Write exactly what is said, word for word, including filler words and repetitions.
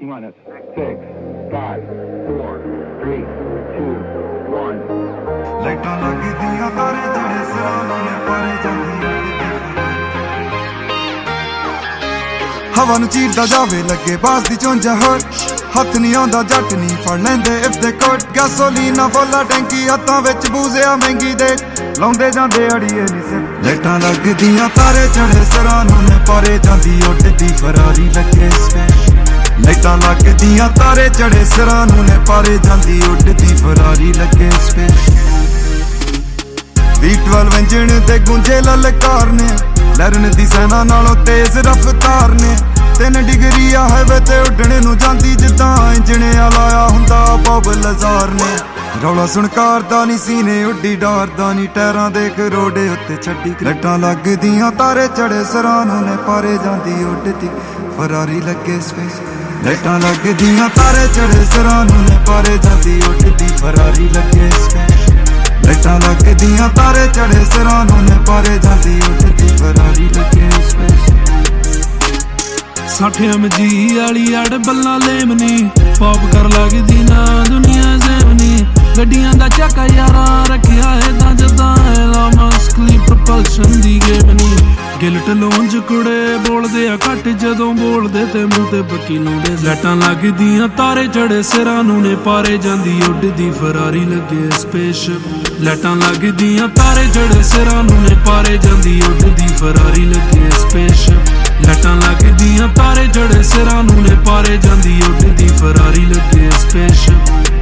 minus six, five, four, three, two, one. ਲਾਈਟਾਂ ਲੱਗਦੀਆਂ ਤਾਰੇ ਜਿਹੜੇ ਸਿਰਾਂ ਨੇ ਪਾਰੇ ਜਾਂਦੀ ਹਵਾ ਨੂੰ ਚੀਰਦਾ ਜਾਵੇ ਲੱਗੇ ਬਾਸ ਦੀ ਚੁੰਝਾ ਹੋਰ ਹੱਥ ਨਹੀਂ ਆਉਂਦਾ ਜੱਟ ਨਹੀਂ ਫੜ ਲੈਂਦੇ ਇਫ ਦੇ ਕੋਟ ਗੈਸੋਲੀਨਾ ਫੁੱਲਾ ਟੈਂਕੀ ਹੱਥਾਂ ਵਿੱਚ ਬੂਜ਼ਿਆ ਮਹਿੰਗੀ ਦੇ ਲਾਉਂਦੇ ਜਾਂਦੇ ਅੜੀਏ ਨਹੀਂ ਸਿਰ ਲਾਈਟਾਂ ਲੱਗਦੀਆਂ ਤਾਰੇ ਚੜੇ ਸਿਰਾਂ ਨੇ ਪਾਰੇ ਜਾਂਦੀ ਉੱਡਦੀ ਫਰਾਰੀ ਲੱਗੇ ਸਪੈਸ਼ ਲਾਈਟਾਂ ਲੱਗਦੀਆਂ ਤਾਰੇ ਚੜੇ ਸਿਰਾਂ ਨੇ ਪਾਰੇ ਜਾਂਦੀ ਉੱਡਦੀ ਫਰਾਰੀ ਲੱਗੇ ਸਪੈਸ਼ ਵੀ ਬਾਰਾਂ ਇੰਜਣ ਤੇ ਗੁੰਜੇ ਲਲਕਾਰ ਨੇ ਲਰਨ ਦੀ ਸੈਨਾ ਨਾਲੋਂ ਤੇਜ਼ ਰਫ਼ਤਾਰ ਨੇ ਤਿੰਨ ਡਿਗਰੀ ਆ ਹਾਈਵੇ ਤੇ ਉੱਡਣੇ ਨੂੰ ਜਾਂਦੀ ਜਿੱਦਾਂ ਇੰਜਣ ਆ ਲਾਇਆ ਹੁੰਦਾ ਬੋਬ ਲਜ਼ਾਰ ਨੇ ਰੌਲਾ ਸੁਣਕਾਰ ਦਾ ਨੀ ਸੀਨੇ ਉੱਡੀ ਡਾਰਦਾ ਨੀ ਟਾਇਰਾਂ ਦੇ ਕਰੋੜੇ ਉੱਤੇ ਛੱਡੀ ਲਾਈਟਾਂ ਲੱਗਦੀਆਂ ਤਾਰੇ ਚੜੇ ਸਿਰਾਂ ਨੇ ਪਾਰੇ ਜਾਂਦੀ ਉੱਡਦੀ ਫਰਾਰੀ ਲੱਗੇ ਸਪੇਸ ਲਾਈਟਾਂ ਲੱਗਦੀਆਂ ਤਾਰੇ ਚੜੇ ਸਿਰਾਂ ਨੇ ਪਾਰੇ ਜਾਂਦੀ ਉੱਡਦੀ ਫਰਾਰੀ ਲੱਗੇ ਸਪੇਸ ਲਾਈਟਾਂ ਲੱਗਦੀਆਂ ਤਾਰੇ ਚੜੇ ਸਿਰਾਂ ਨੇ ਪਾਰੇ ਜਾਂਦੀ ਉੱਡਦੀ ਫਰਾਰੀ ਲੱਗੇ ਸਪੇਸ ਸੱਠ ਐਮ ਜੀ ਵਾਲੀ ਅੜ ਬੱਲਾਂ ਲੇਮਨੀ ਪੌਪ ਕਰ ਲੱਗਦੀ ਨਾ ਦੁਨੀਆ ਜ਼ੇਵਨੀ ਗੱਡੀਆਂ ਦਾ ਚੱਕਾ ਯਾਰਾਂ ਰੱਖਿਆ ਏਦਾਂ ਜਦਾਂ ਐਲਾ ਮਸਕਲੀ ਪ੍ਰੋਪਲਸ਼ਨ ਦੀ ਗੇਮ ਨੀ ਗਿਲਟ ਲੋਂਜ ਕੁੜੇ ਬੋਲਦੇ ਆ ਘੱਟ ਜਦੋਂ ਬੋਲਦੇ ਤੇ ਮੂੰਹ ਤੇ ਬੱਕੀ ਲਾਉਂਦੇ ਲਾਈਟਾਂ ਲੱਗਦੀਆਂ ਤਾਰੇ ਚੜੇ ਸਿਰਾਂ ਨੇ ਪਾਰੇ ਜਾਂਦੀ ਉੱਡਦੀ ਫਰਾਰੀ ਲੱਗੇ ਸਪੇਸਸ਼ਿਪ ਲਾਈਟਾਂ ਲੱਗਦੀਆਂ ਤਾਰੇ ਚੜੇ ਸਿਰਾਂ ਨੇ ਪਾਰੇ ਜਾਂਦੀ ਉੱਡਦੀ ਫਰਾਰੀ ਲੱਗੇ ਸਪੇਸਸ਼ਿਪ ਲਾਈਟਾਂ ਲੱਗਦੀਆਂ ਤਾਰੇ ਚੜੇ ਸਿਰਾਂ ਨੇ ਪਾਰੇ ਜਾਂਦੀ ਉੱਡਦੀ ਫਰਾਰੀ ਲੱਗੇ ਸਪੇਸਸ਼ਿਪ